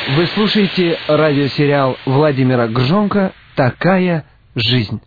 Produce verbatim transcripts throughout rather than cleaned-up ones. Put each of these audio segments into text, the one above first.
Вы слушаете радиосериал Владимира Гржонка «Такая жизнь».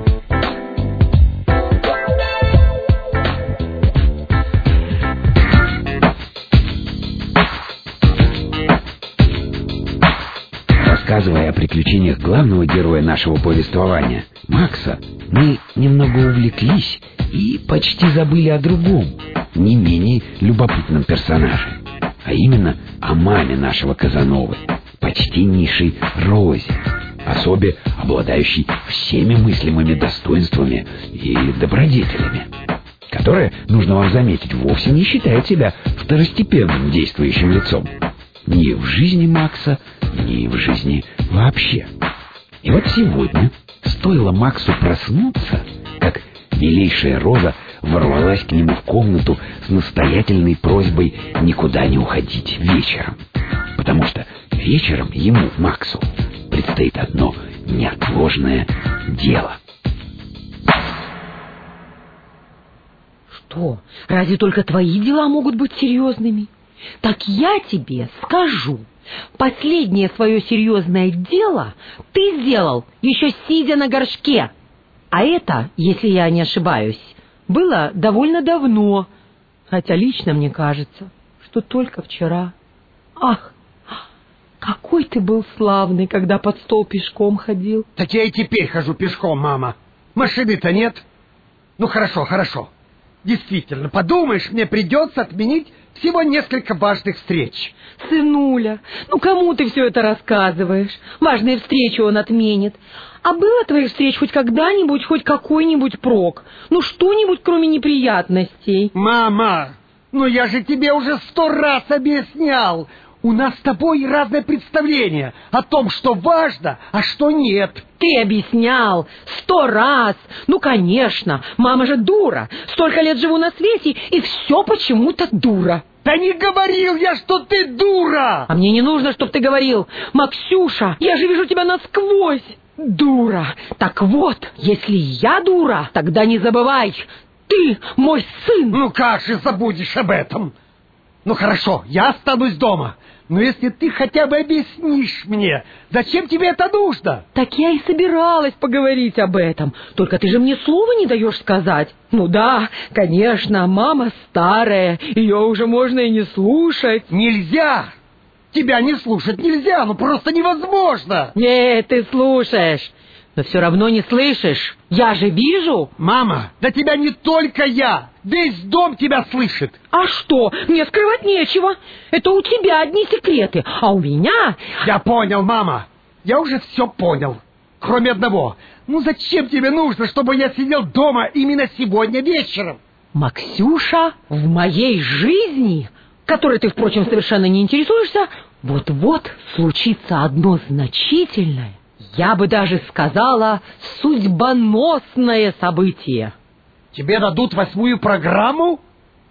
Рассказывая о приключениях главного героя нашего повествования, Макса, мы немного увлеклись и почти забыли о другом, не менее любопытном персонаже, а именно о маме нашего Казановы, почтеннейшей Розе, особе, обладающей всеми мыслимыми достоинствами и добродетелями, которая, нужно вам заметить, вовсе не считает себя второстепенным действующим лицом ни в жизни Макса, ни в жизни вообще. И вот сегодня, стоило Максу проснуться, как милейшая Роза ворвалась к нему в комнату с настоятельной просьбой никуда не уходить вечером, потому что вечером ему, Максу, предстоит одно неотложное дело. Что, разве только твои дела могут быть серьезными? Так я тебе скажу. Последнее свое серьезное дело ты сделал, еще сидя на горшке. А это, если я не ошибаюсь, было довольно давно. Хотя лично мне кажется, что только вчера. Ах, какой ты был славный, когда под стол пешком ходил. Так я и теперь хожу пешком, мама. Машины-то нет. Ну хорошо, хорошо. Действительно, подумаешь, мне придется отменить всего несколько важных встреч. Сынуля, ну кому ты все это рассказываешь? Важные встречи он отменит. А было твоих встреч хоть когда-нибудь, хоть какой-нибудь прок? Ну что-нибудь, кроме неприятностей? Мама, ну я же тебе уже сто раз объяснял. У нас с тобой разное представление о том, что важно, а что нет. Ты объяснял сто раз. Ну, конечно, мама же дура. Столько лет живу на свете, и все почему-то дура. Да не говорил я, что ты дура! А мне не нужно, чтобы ты говорил. Максюша, я же вижу тебя насквозь. Дура. Так вот, если я дура, тогда не забывай, ты мой сын. Ну как же забудешь об этом? Ну хорошо, я останусь дома. Но если ты хотя бы объяснишь мне, зачем тебе это нужно? Так я и собиралась поговорить об этом. Только ты же мне слова не даешь сказать. Ну да, конечно, мама старая, ее уже можно и не слушать. Нельзя! Тебя не слушать нельзя, ну просто невозможно. Нет, ты слушаешь, но все равно не слышишь. Я же вижу. Мама, да тебя не только я. Весь дом тебя слышит. А что? Мне скрывать нечего. Это у тебя одни секреты, а у меня... Я понял, мама. Я уже все понял. Кроме одного. Ну зачем тебе нужно, чтобы я сидел дома именно сегодня вечером? Максюша, в моей жизни, которой ты, впрочем, совершенно не интересуешься, вот-вот случится одно значительное, я бы даже сказала, судьбоносное событие. Тебе дадут восьмую программу?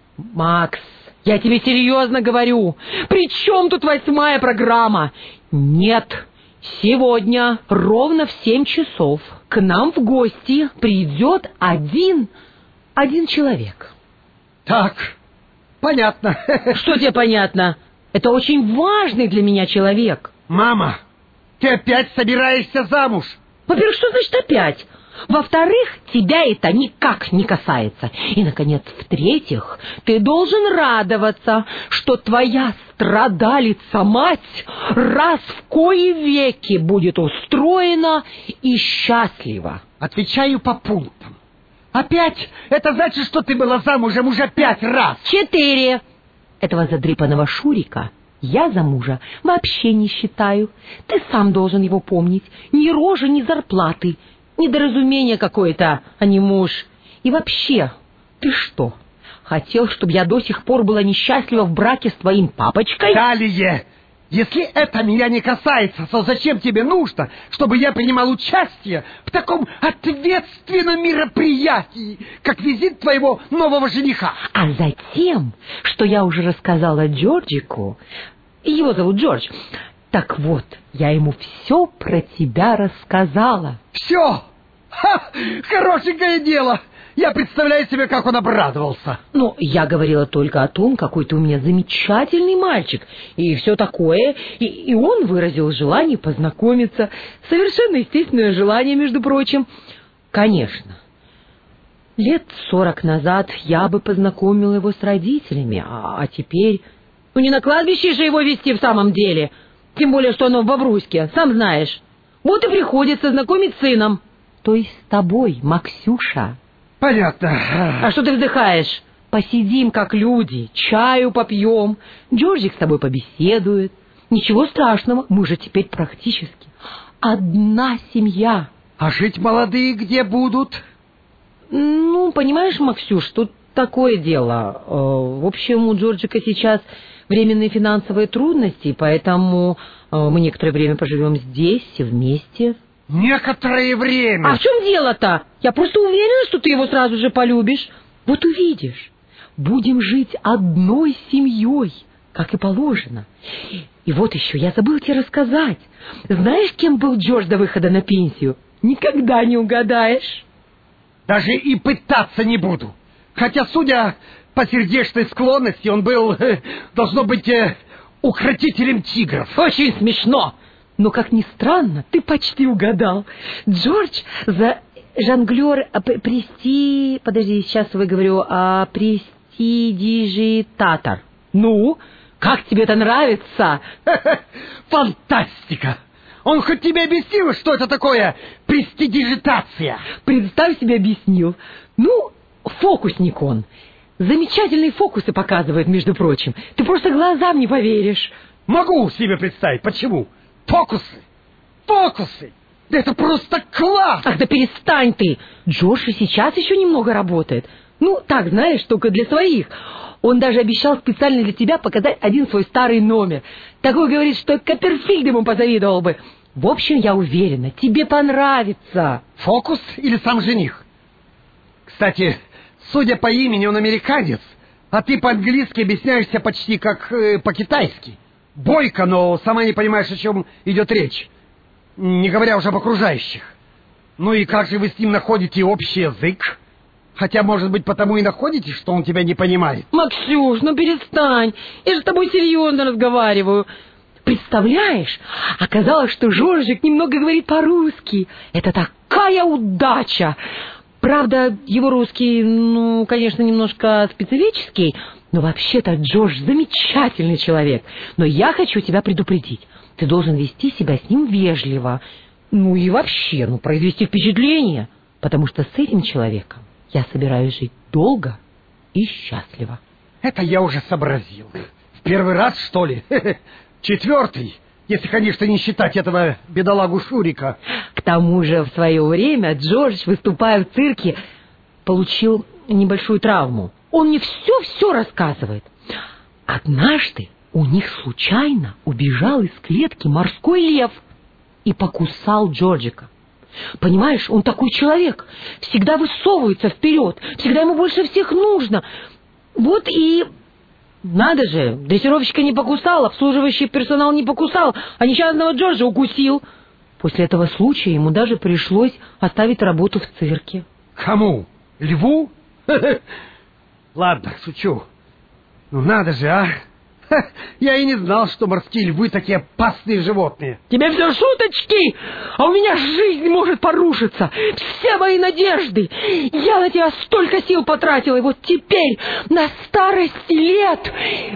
Макс, я тебе серьезно говорю. При чем тут восьмая программа? Нет, сегодня ровно в семь часов к нам в гости придет один, один человек. Так, понятно. Что тебе понятно? Это очень важный для меня человек. Мама, ты опять собираешься замуж? Во-первых, что значит опять? Во-вторых, тебя это никак не касается. И, наконец, в-третьих, ты должен радоваться, что твоя страдалица-мать раз в кои веки будет устроена и счастлива. Отвечаю по пунктам. Опять? Это значит, что ты была замужем уже пять раз. Четыре. Этого задрипанного Шурика я за мужа вообще не считаю. Ты сам должен его помнить. Ни рожи, ни зарплаты. Недоразумение какое-то, а не муж. И вообще, ты что, хотел, чтобы я до сих пор была несчастлива в браке с твоим папочкой? Далее, если это меня не касается, то зачем тебе нужно, чтобы я принимал участие в таком ответственном мероприятии, как визит твоего нового жениха? А затем, что я уже рассказала Джорджику, его зовут Джордж, так вот, я ему все про тебя рассказала. Все! Ха! Хорошенькое дело! Я представляю себе, как он обрадовался. Ну, я говорила только о том, какой ты у меня замечательный мальчик, и все такое. И, и он выразил желание познакомиться. Совершенно естественное желание, между прочим. Конечно, лет сорок назад я бы познакомила его с родителями, а, а теперь... Ну, не на кладбище же его везти в самом деле. Тем более, что оно в Бобруйске, сам знаешь. Вот и приходится знакомить с сыном. То есть с тобой, Максюша. Понятно. А что ты вздыхаешь? Посидим, как люди, чаю попьем. Джорджик с тобой побеседует. Ничего страшного, мы же теперь практически одна семья. А жить молодые где будут? Ну, понимаешь, Максюш, тут такое дело. В общем, у Джорджика сейчас временные финансовые трудности, поэтому мы некоторое время поживем здесь и вместе. Некоторое время? А в чем дело-то? Я просто уверена, что ты его сразу же полюбишь. Вот увидишь. Будем жить одной семьей, как и положено. И вот еще, я забыла тебе рассказать. Знаешь, кем был Джордж до выхода на пенсию? Никогда не угадаешь. Даже и пытаться не буду. Хотя, судя по сердечной склонности, он был, должно быть, укротителем тигров. Очень смешно. Но, как ни странно, ты почти угадал. Джордж за жонглер прести... Подожди, сейчас выговорю. А, престидижитатор. Ну, как тебе это нравится? Фантастика! Он хоть тебе объяснил, что это такое престидижитация? Представь себе, объяснил. Ну, фокусник он. Замечательные фокусы показывает, между прочим. Ты просто глазам не поверишь. Могу себе представить. Почему? Фокусы! Фокусы! Да это просто класс! Ах, да перестань ты! Джордж и сейчас еще немного работает. Ну, так, знаешь, только для своих. Он даже обещал специально для тебя показать один свой старый номер. Такой, говорит, что Копперфильд ему позавидовал бы. В общем, я уверена, тебе понравится. Фокус или сам жених? Кстати, судя по имени, он американец, а ты по-английски объясняешься почти как э, по-китайски. Бойко, но сама не понимаешь, о чем идет речь. Не говоря уже об окружающих. Ну и как же вы с ним находите общий язык? Хотя, может быть, потому и находите, что он тебя не понимает. Максюш, ну перестань. Я же с тобой серьезно разговариваю. Представляешь, оказалось, что Жоржик немного говорит по-русски. Это такая удача. Правда, его русский, ну, конечно, немножко специфический, но вообще-то Джордж замечательный человек. Но я хочу тебя предупредить. Ты должен вести себя с ним вежливо. Ну и вообще, ну, произвести впечатление. Потому что с этим человеком я собираюсь жить долго и счастливо. Это я уже сообразил. В первый раз, что ли? Четвертый, если, конечно, не считать этого бедолагу Шурика. К тому же, в свое время Джордж, выступая в цирке, получил небольшую травму. Он мне все-все рассказывает. Однажды у них случайно убежал из клетки морской лев и покусал Джорджика. Понимаешь, он такой человек, всегда высовывается вперед, всегда ему больше всех нужно. Вот и... Надо же, дрессировщика не покусал, обслуживающий персонал не покусал, а несчастного Джорджа укусил. После этого случая ему даже пришлось оставить работу в цирке. Кому? Льву? Ладно, шучу. Ну надо же, а? Я и не знал, что морские львы такие опасные животные. Тебе все шуточки, а у меня жизнь может порушиться. Все мои надежды. Я на тебя столько сил потратила, и вот теперь на старости лет...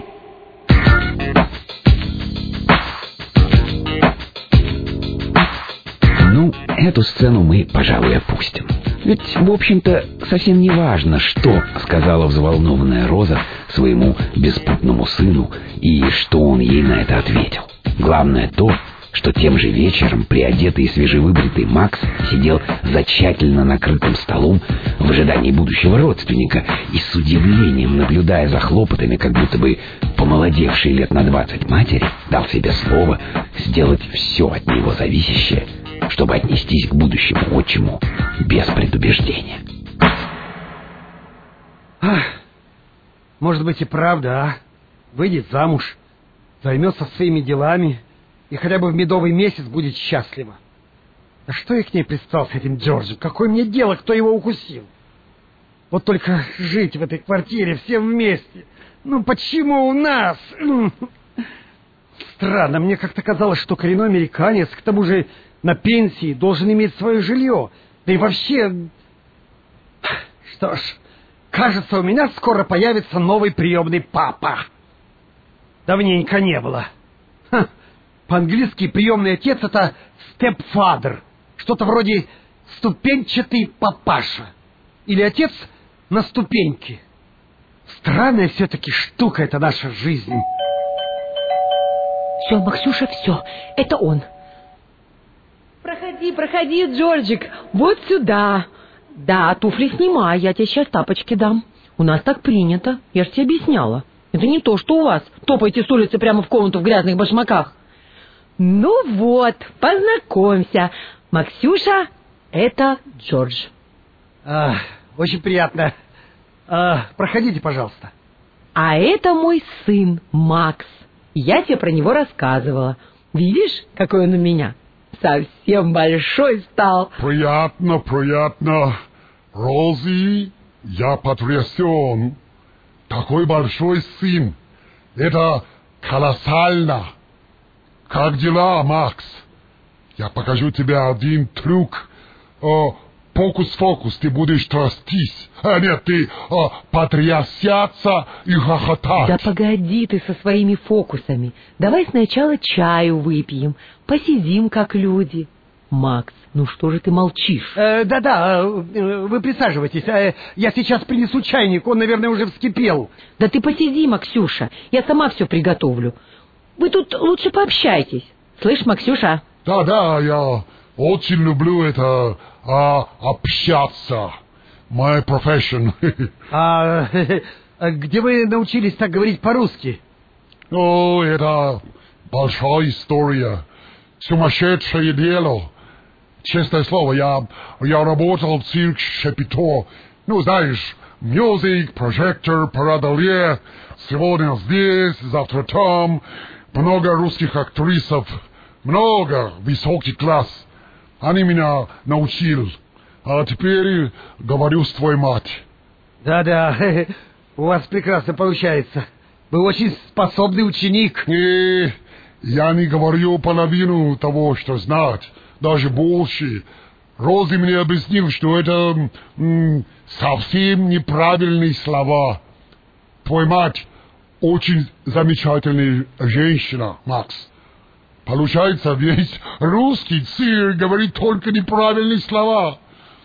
Ну, эту сцену мы, пожалуй, опустим. Ведь, в общем-то, совсем не важно, что сказала взволнованная Роза своему беспутному сыну и что он ей на это ответил. Главное то, что тем же вечером приодетый и свежевыбритый Макс сидел за тщательно накрытым столом в ожидании будущего родственника и с удивлением, наблюдая за хлопотами, как будто бы помолодевшей лет на двадцать матери, дал себе слово сделать все от него зависящее, чтобы отнестись к будущему отчиму без предубеждения. Ах, может быть и правда, а? Выйдет замуж, займется своими делами и хотя бы в медовый месяц будет счастлива. Да что я к ней пристал с этим Джорджем? Какое мне дело, кто его укусил? Вот только жить в этой квартире всем вместе. Ну почему у нас? Странно, мне как-то казалось, что коренной американец, к тому же на пенсии, должен иметь свое жилье. Да и вообще... Что ж, кажется, у меня скоро появится новый приемный папа. Давненько не было. Ха. По-английски приемный отец — это stepfather. Что-то вроде ступенчатый папаша. Или отец на ступеньке. Странная все-таки штука эта наша жизнь. Все, Максюша, все. Это он. Проходи, проходи, Джорджик. Вот сюда. Да, туфли снимай, я тебе сейчас тапочки дам. У нас так принято. Я же тебе объясняла. Это не то, что у вас. Топайте с улицы прямо в комнату в грязных башмаках. Ну вот, познакомься. Максюша, это Джордж. А, очень приятно. А, проходите, пожалуйста. А это мой сын Макс. Я тебе про него рассказывала. Видишь, какой он у меня? Совсем большой стал. Приятно, приятно. Рози, я потрясен. Такой большой сын. Это колоссально. Как дела, Макс? Я покажу тебе один трюк. О, фокус-фокус, ты будешь трястись. А нет, ты о, потрясаться и хохотать. Да погоди ты со своими фокусами. Давай сначала чаю выпьем, посидим как люди. Макс, ну что же ты молчишь? Э, да-да, э, вы присаживайтесь. Э, я сейчас принесу чайник, он, наверное, уже вскипел. Да ты посиди, Максюша, я сама все приготовлю. Вы тут лучше пообщайтесь. Слышь, Максюша? Да-да, я очень люблю это а, общаться. My profession. А где вы научились так говорить по-русски? О, это большая история. Сумасшедшее дело. Честное слово, я, я работал в цирке Шапито. Ну, знаешь, мюзик, прожектор, парадолье. Сегодня здесь, завтра там. Много русских актрисов. Много, высокий класс. Они меня научили. А теперь говорю с твоей мать. Да-да, у вас прекрасно получается. Вы очень способный ученик. И я не говорю половину того, что знать. Даже больше. Рози мне объяснил, что это м, совсем неправильные слова. Твоя мать очень замечательная женщина, Макс. Получается, весь русский цирк говорит только неправильные слова.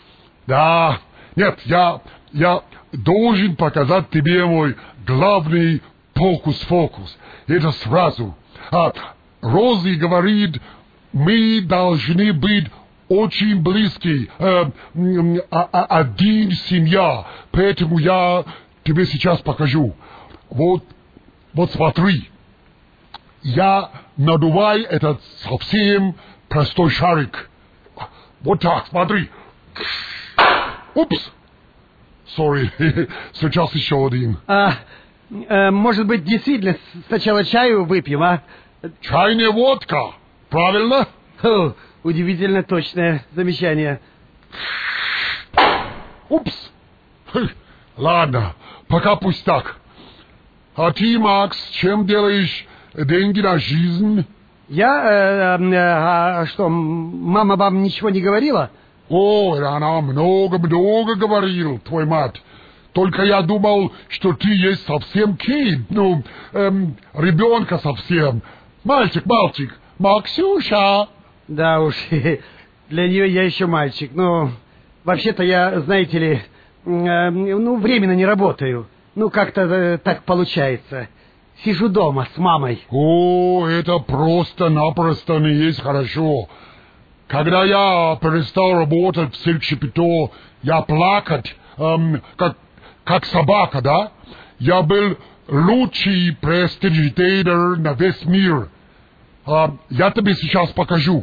Да, нет, я, я должен показать тебе мой главный фокус-фокус. Это сразу. А Рози говорит, мы должны быть очень близкие, э, э, один семья. Поэтому я тебе сейчас покажу. Вот, вот смотри. Я надуваю этот совсем простой шарик. Вот так, смотри. Упс. Сори, сейчас еще один. А, э, может быть, действительно, сначала чаю выпьем, а? Чайная водка, правильно? О, удивительно точное замечание. Упс. Ладно, пока пусть так. А ты, Макс, чем делаешь деньги на жизнь? Я? Э, э, а что, мама вам ничего не говорила? О, она много-много говорила, твой мать. Только я думал, что ты есть совсем кид, ну, эм, ребенка совсем. Мальчик, мальчик, Максюша. Да уж, для нее я еще мальчик. Ну, вообще-то я, знаете ли, э, ну, временно не работаю. Ну, как-то э, так получается. Сижу дома с мамой. О, это просто-напросто не есть хорошо. Когда я перестал работать в цирке Шапито, я плакать, эм, как, как собака, да? Я был лучший престижитейдер на весь мир. А, я тебе сейчас покажу.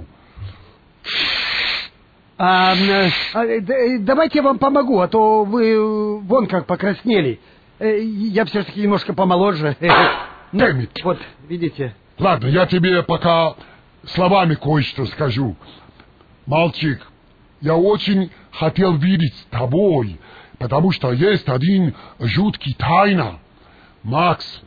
А, а, давайте я вам помогу, а то вы вон как покраснели. Я все-таки немножко помоложе. Дэмит. Вот, видите. Ладно, я тебе пока словами кое-что скажу. Мальчик, я очень хотел видеть с тобой, потому что есть один жуткий тайна. Макс,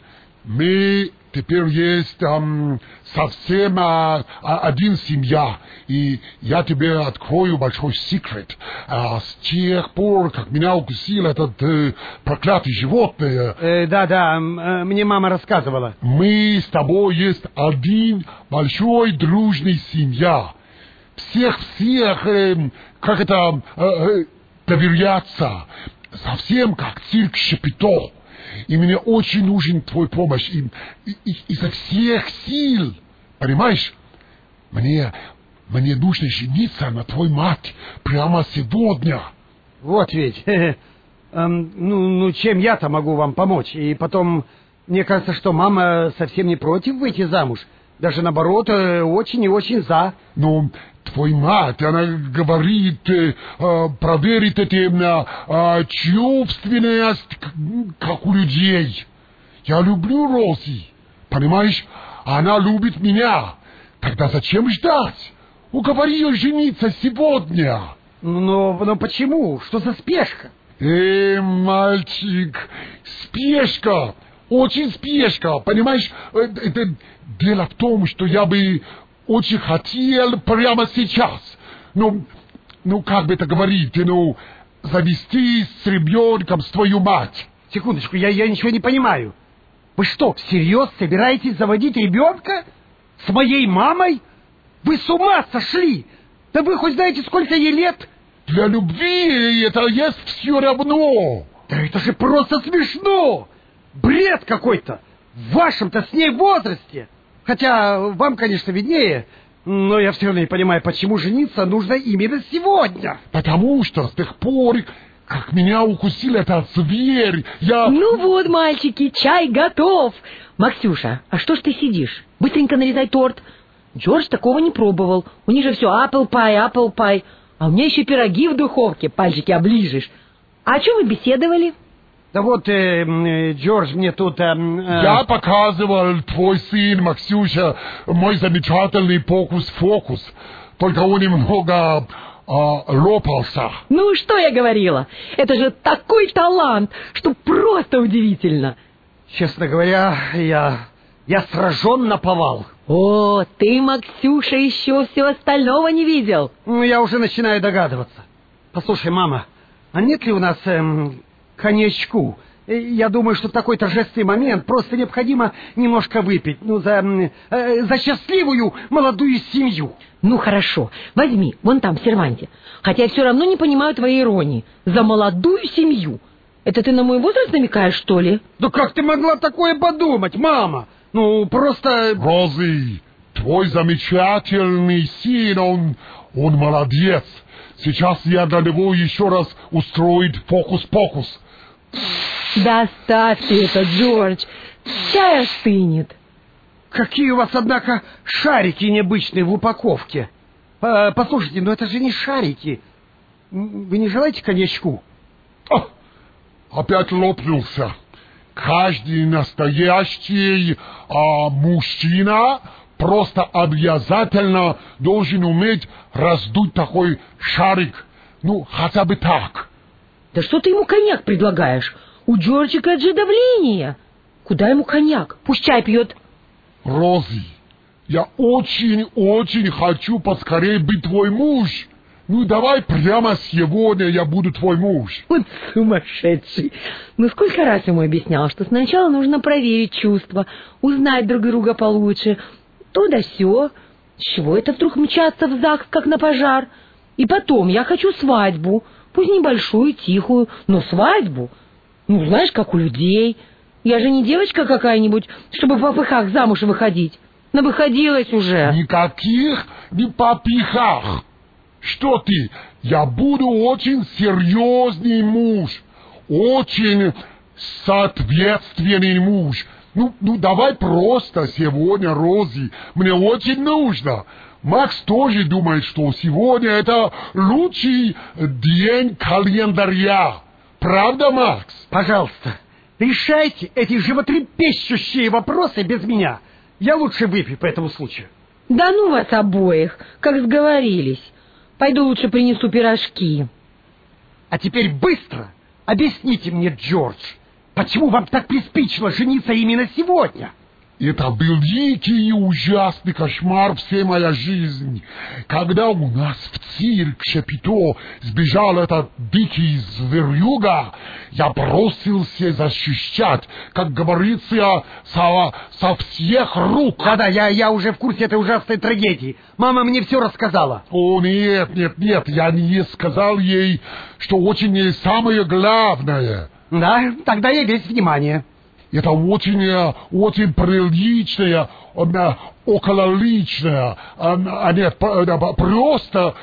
мы теперь есть эм, совсем э, один семья, и я тебе открою большой секрет. Э, с тех пор, как меня укусил этот э, проклятый животное... Э, да-да, э, мне мама рассказывала. Мы с тобой есть один большой дружный семья. Всех-всех, э, как это, э, э, доверяться. Совсем как цирк Шапито. И мне очень нужен твой помощь. И, и, и, изо всех сил. Понимаешь? Мне, мне нужно жениться на твой мать прямо сегодня. Вот ведь. Эм, ну, ну, чем я-то могу вам помочь? И потом, мне кажется, что мама совсем не против выйти замуж. Даже наоборот, очень и очень за. Ну, твой мать, она говорит, э, э, проверит эти э, чувственность, как у людей. Я люблю Рози, понимаешь? Она любит меня. Тогда зачем ждать? Уговори ее жениться сегодня. Но, но почему? Что за спешка? Эй, мальчик, спешка. Очень спешка, понимаешь? Это дело в том, что я бы очень хотел прямо сейчас. Ну, ну как бы это говорить, ну, завести с ребенком с твою мать. Секундочку, я, я ничего не понимаю. Вы что, всерьез собираетесь заводить ребенка? С моей мамой? Вы с ума сошли? Да вы хоть знаете, сколько ей лет? Для любви это есть все равно. Да это же просто смешно! Бред какой-то! В вашем-то с ней возрасте! Хотя вам, конечно, виднее, но я все равно не понимаю, почему жениться нужно именно сегодня. Потому что с тех пор, как меня укусил этот зверь, я... Ну вот, мальчики, чай готов. Максюша, а что ж ты сидишь? Быстренько нарезай торт. Джордж такого не пробовал. У них же все apple pie, apple pie. А у меня еще пироги в духовке, пальчики оближешь. А о чем вы беседовали? Да вот, э, э, Джордж мне тут... Э, э... Я показывал твой сын, Максюша, мой замечательный фокус-фокус. Только он немного э, лопался. Ну, что я говорила? Это же такой талант, что просто удивительно. Честно говоря, я, я сражен наповал. О, ты, Максюша, еще всего остального не видел. Ну, я уже начинаю догадываться. Послушай, мама, а нет ли у нас... Эм... коньячку? Я думаю, что в такой торжественный момент просто необходимо немножко выпить. Ну, за, э, за счастливую молодую семью. Ну, хорошо. Возьми, вон там, в серванте. Хотя я все равно не понимаю твоей иронии. За молодую семью. Это ты на мой возраст намекаешь, что ли? Да как ты могла такое подумать, мама? Ну, просто... Рози, твой замечательный сын, он, он молодец. Сейчас я для него еще раз устроить фокус-покус. Да оставь ты это, Джордж. Чай остынет. Какие у вас, однако, шарики необычные в упаковке. Послушайте, ну это же не шарики. Вы не желаете коньячку? О, опять лопнулся. Каждый настоящий а, мужчина просто обязательно должен уметь раздуть такой шарик. Ну, хотя бы так. Да что ты ему коньяк предлагаешь? У Джорджика же давление. Куда ему коньяк? Пусть чай пьет. Рози, я очень-очень хочу поскорее быть твой муж. Ну, давай прямо сегодня я буду твой муж. Вот сумасшедший. Ну, сколько раз ему объяснял, что сначала нужно проверить чувства, узнать друг друга получше. То да сё. С чего это вдруг мчаться в ЗАГС, как на пожар? И потом, я хочу свадьбу. Пусть небольшую, тихую, но свадьбу. Ну, знаешь, как у людей. Я же не девочка какая-нибудь, чтобы в попыхах замуж выходить. Навыходилась уже. Никаких не попыхах. Что ты? Я буду очень серьезный муж. Очень соответственный муж. Ну, ну давай просто сегодня, Рози. Мне очень нужно. Макс тоже думает, что сегодня это лучший день календаря. Правда, Макс? Пожалуйста, решайте эти животрепещущие вопросы без меня. Я лучше выпью по этому случаю. Да ну вас обоих, как сговорились. Пойду лучше принесу пирожки. А теперь быстро объясните мне, Джордж, почему вам так приспичило жениться именно сегодня? Это был дикий и ужасный кошмар всей моя жизнь. Когда у нас в цирк Шапито сбежал этот дикий зверюга, я бросился защищать, как говорится, со, со всех рук. Да-да, я, я уже в курсе этой ужасной трагедии. Мама мне все рассказала. О, нет, нет, нет, я не сказал ей, что очень самое главное. Да, тогда я весь внимание. Это очень, очень приличное, окололичное, а нет, просто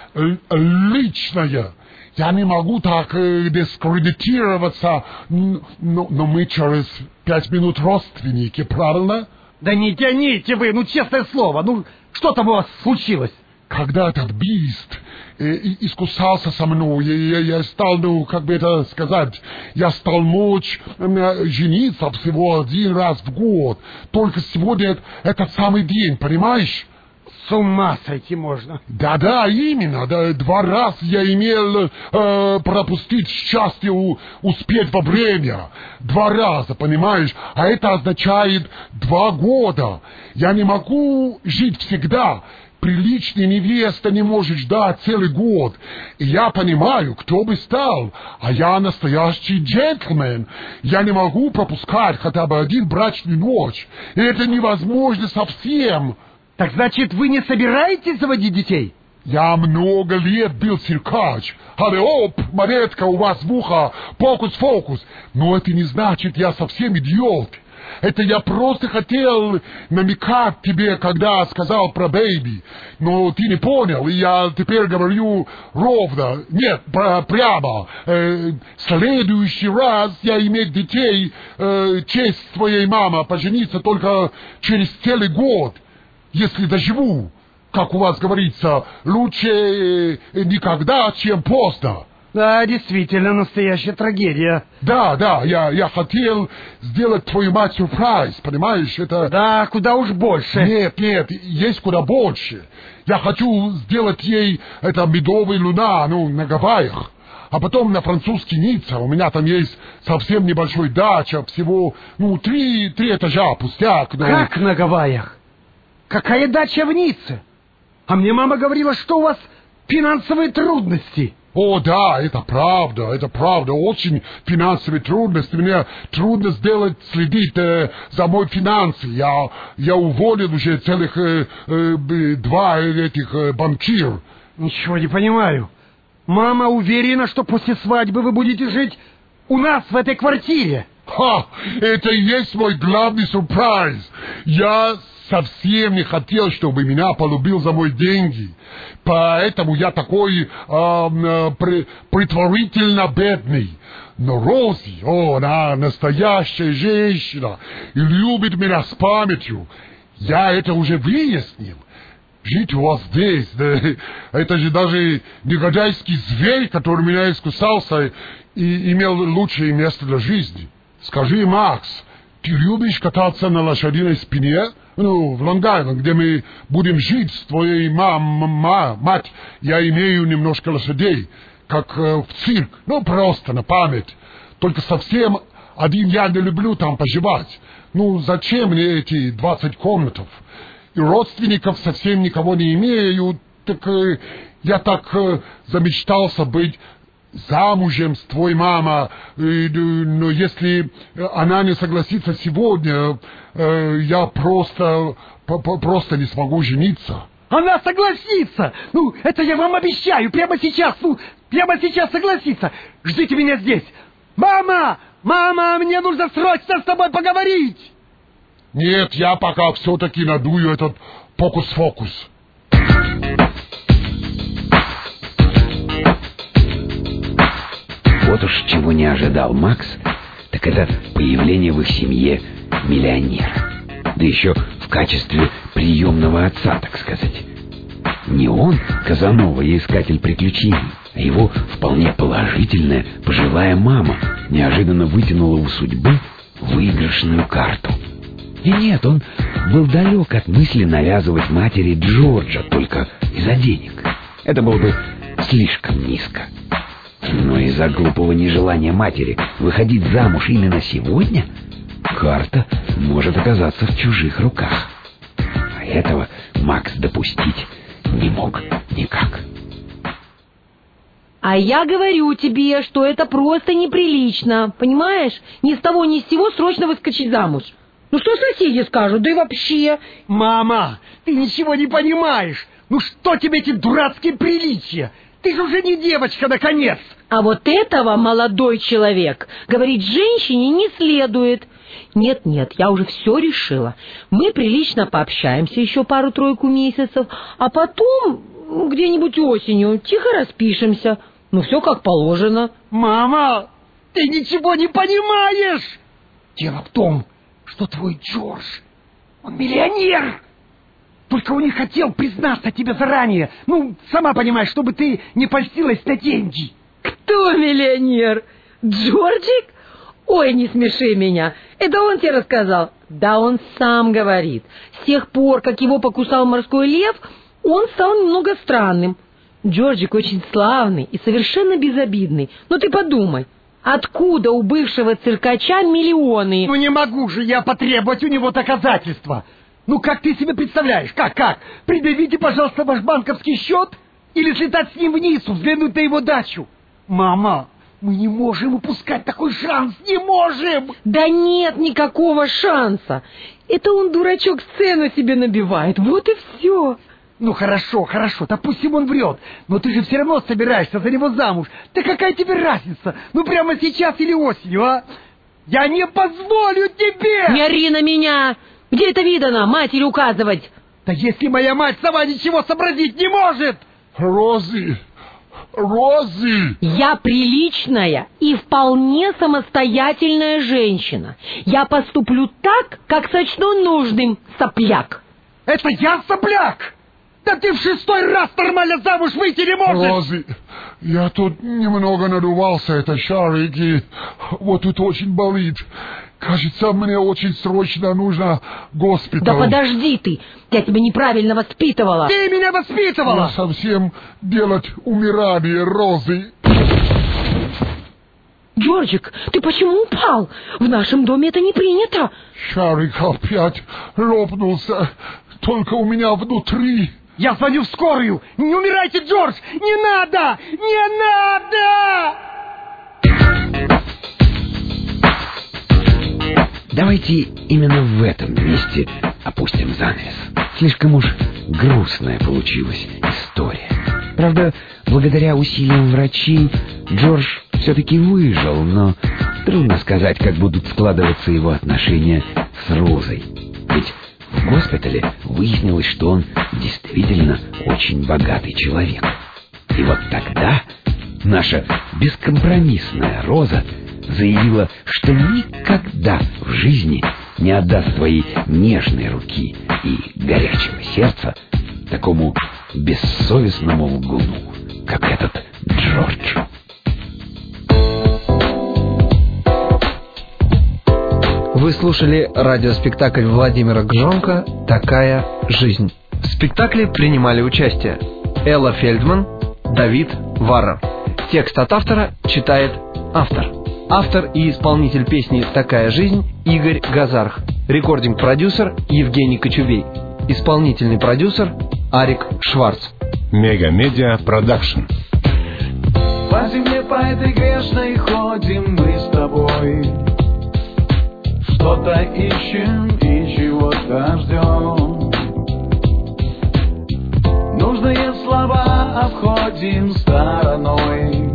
личное. Я не могу так дискредитироваться, но, но мы через пять минут родственники, правильно? Да не тяните вы, ну честное слово, ну что там у вас случилось? Когда этот бист э, искусался со мной, я, я стал, ну, как бы это сказать, я стал мочь э, жениться всего один раз в год. Только сегодня это, этот самый день, понимаешь? С ума сойти можно. Да-да, именно. Да, два раза я имел э, пропустить счастье, у, успеть во время. Два раза, понимаешь? А это означает два года. Я не могу жить всегда. Приличная невеста не может ждать целый год. И я понимаю, кто бы стал. А я настоящий джентльмен. Я не могу пропускать хотя бы один брачную ночь. И это невозможно совсем. Так значит, вы не собираетесь заводить детей? Я много лет был циркач. Алле-оп, монетка у вас в ухо, фокус-фокус. Но это не значит, я совсем идиот. Это я просто хотел намекать тебе, когда сказал про бэйби. Но ты не понял, и я теперь говорю ровно. Нет, прямо. Э, следующий раз я иметь детей, э, честь твоей мамы, пожениться только через целый год, если доживу. Как у вас говорится, лучше никогда, чем поздно. Да, действительно, настоящая трагедия. Да, да, я, я хотел сделать твою мать сюрприз, понимаешь, это... Да, куда уж больше. Нет, нет, есть куда больше. Я хочу сделать ей это медовая луна, ну, на Гавайях. А потом на французский Ницца. У меня там есть совсем небольшой дача, всего, ну, три, три этажа, пустяк. Но... Как на Гавайях? Какая дача в Ницце? А мне мама говорила, что у вас финансовые трудности. О, да, это правда, это правда, очень финансовые трудности. Мне трудно сделать, следить э, за мои финансы. Я, я уволил уже целых э, э, два этих э, банкир. Ничего не понимаю. Мама уверена, что после свадьбы вы будете жить у нас в этой квартире. Ха, это и есть мой главный сюрприз. Я совсем не хотел, чтобы меня полюбил за мои деньги. Поэтому я такой э, э, при, притворительно бедный. Но Рози, о, она настоящая женщина и любит меня с памятью. Я это уже выяснил. Жить у вас здесь, да, это же даже негодяйский зверь, который меня искусался и имел лучшее место для жизни. Скажи, Макс, ты любишь кататься на лошадиной спине? Ну, в Лонг-Айленд, где мы будем жить с твоей мам, ма, мать, я имею немножко лошадей, как э, в цирк, ну, просто на память. Только совсем один я не люблю там поживать. Ну, зачем мне эти двадцать комнатов? И родственников совсем никого не имею. Так э, я так э, замечтался быть замужем с твоей мамой, но если она не согласится сегодня, я просто, просто не смогу жениться. Она согласится! Ну, это я вам обещаю, прямо сейчас, ну, прямо сейчас согласится. Ждите меня здесь. Мама! Мама, мне нужно срочно с тобой поговорить! Нет, я пока все-таки надую этот фокус-фокус. Вот уж чего не ожидал Макс, так это появление в их семье миллионера. Да еще в качестве приемного отца, так сказать. Не он, Казанова и искатель приключений, а его вполне положительная пожилая мама неожиданно вытянула у судьбы выигрышную карту. И нет, он был далек от мысли навязывать матери Джорджа только из-за денег. Это было бы слишком низко. Но из-за глупого нежелания матери выходить замуж именно сегодня карта может оказаться в чужих руках. А этого Макс допустить не мог никак. А я говорю тебе, что это просто неприлично, понимаешь? Ни с того ни с сего срочно выскочить замуж. Ну что соседи скажут, да и вообще... Мама, ты ничего не понимаешь. Ну что тебе эти дурацкие приличия? Ты же уже не девочка, наконец. А вот этого, молодой человек, говорить женщине не следует. Нет-нет, я уже все решила. Мы прилично пообщаемся еще пару-тройку месяцев, а потом где-нибудь осенью тихо распишемся. Ну, все как положено. Мама, ты ничего не понимаешь. Дело в том, что твой Джордж, он миллионер. Только он не хотел признаться тебе заранее. Ну, сама понимаешь, чтобы ты не польстилась на деньги. Кто миллионер? Джорджик? Ой, не смеши меня. Это он тебе рассказал? Да он сам говорит. С тех пор, как его покусал морской лев, он стал немного странным. Джорджик очень славный и совершенно безобидный. Но ты подумай, откуда у бывшего циркача миллионы? Ну не могу же я потребовать у него доказательства. Ну как ты себе представляешь? Как, как? Предъявите, пожалуйста, ваш банковский счет? Или слетать с ним вниз, взглянуть на его дачу? Мама, мы не можем упускать такой шанс, не можем! Да нет никакого шанса. Это он, дурачок, сцену себе набивает, вот и все. Ну хорошо, хорошо, допустим, он врет. Но ты же все равно собираешься за него замуж. Да какая тебе разница? Ну прямо сейчас или осенью, а? Я не позволю тебе! Не ори на меня! Где это видано, матери указывать? Да если моя мать сама ничего сообразить не может! Рози! Рози! Я приличная и вполне самостоятельная женщина. Я поступлю так, как сочту нужным, сопляк. Это я сопляк? Да ты в шестой раз нормально замуж выйти не можешь! Рози, я тут немного надувался, это шарик, и вот тут очень болит. Кажется, мне очень срочно нужно госпиталь. Да подожди ты, я тебя неправильно воспитывала. Ты меня воспитывала! Я совсем делать умирание, Розы. Джорджик, ты почему упал? В нашем доме это не принято. Шарик опять лопнулся, только у меня внутри. Я звоню в скорую! Не умирайте, Джордж! Не надо! Не надо! Давайте именно в этом месте опустим занавес. Слишком уж грустная получилась история. Правда, благодаря усилиям врачей Джордж все-таки выжил, но трудно сказать, как будут складываться его отношения с Розой. Ведь в госпитале выяснилось, что он действительно очень богатый человек. И вот тогда наша бескомпромиссная Роза заявила, что никогда в жизни не отдаст своей нежной руки и горячего сердца такому бессовестному лгуну, как этот Джордж. Вы слушали радиоспектакль Владимира Гжонка «Такая жизнь». В спектакле принимали участие Элла Фельдман, Давид Варрар. Текст от автора читает автор. Автор и исполнитель песни «Такая жизнь» Игорь Газарх. Рекординг-продюсер Евгений Кочубей. Исполнительный продюсер Арик Шварц. Мега-медиа продакшн. По земле по этой грешной ходим мы с тобой. Что-то ищем и чего-то ждем. Нужные слова обходим стороной.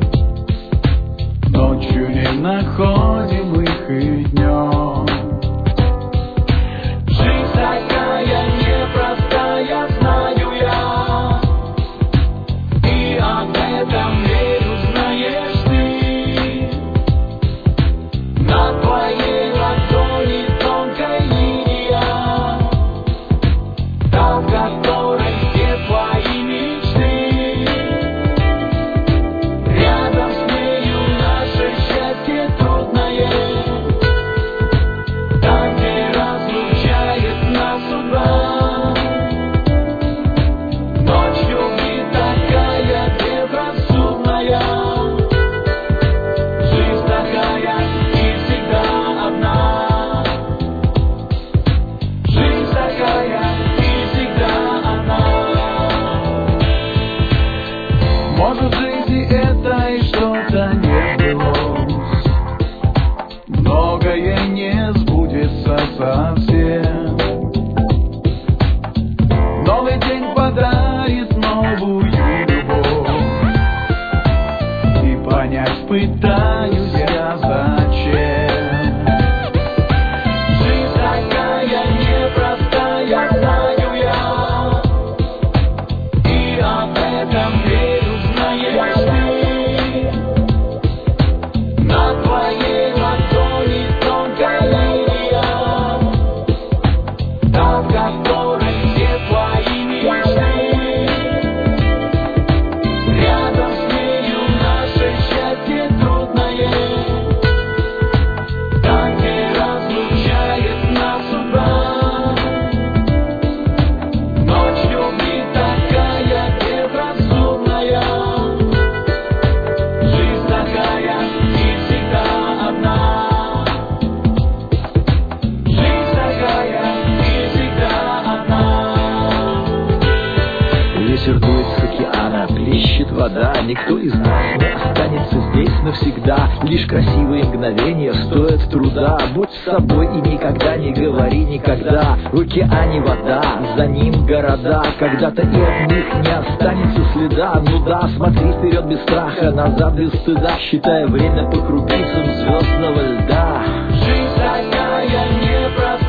Ночью не находим их и днем. Жизнь такая непростая, знаю я. И об этом верю, знаешь ты. На твоей ладони тонкая линия, там, в которой все твои мечты. Рядом с нею наше счастье трудное. вода. Никто из нас не останется здесь навсегда. Лишь красивые мгновения стоят труда. Будь с собой и никогда не говори никогда. В океане вода, за ним города. Когда-то и от них не останется следа. Ну да, смотри вперед без страха, назад без стыда, считая время по крупицам звездного льда. Жизнь такая непростая.